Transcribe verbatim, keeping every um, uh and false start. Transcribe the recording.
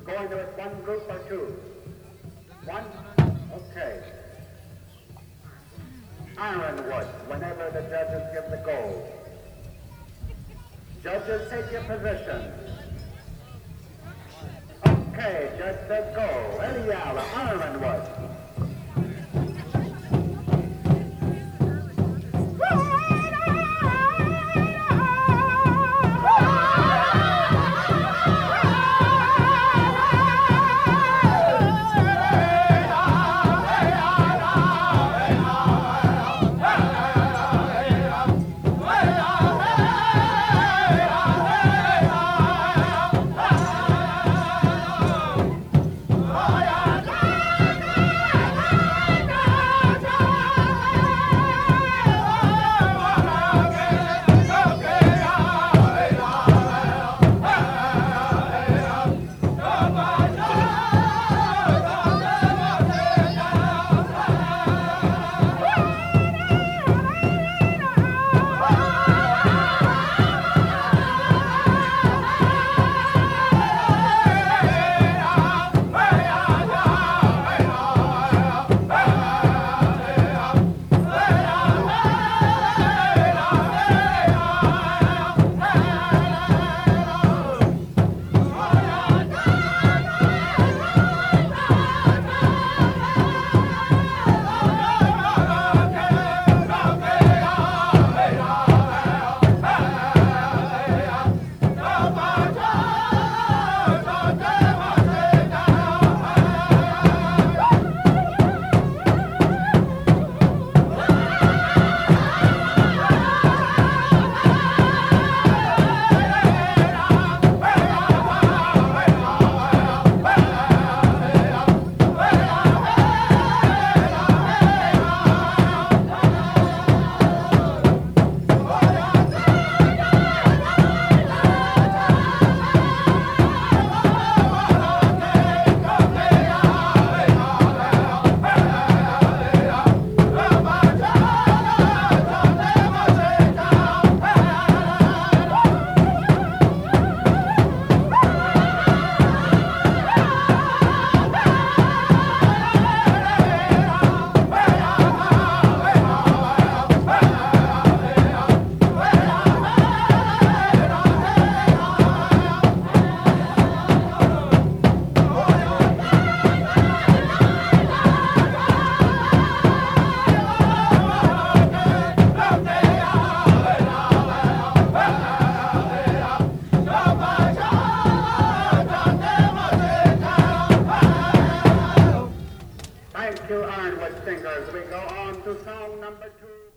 going to it one group or two? One? Okay. Ironwood, whenever the judges give the go. Judges, take your position. Okay, judge says go. Eliala, Ironwood. Thank you, Ironwood Singers. We go on to song number two.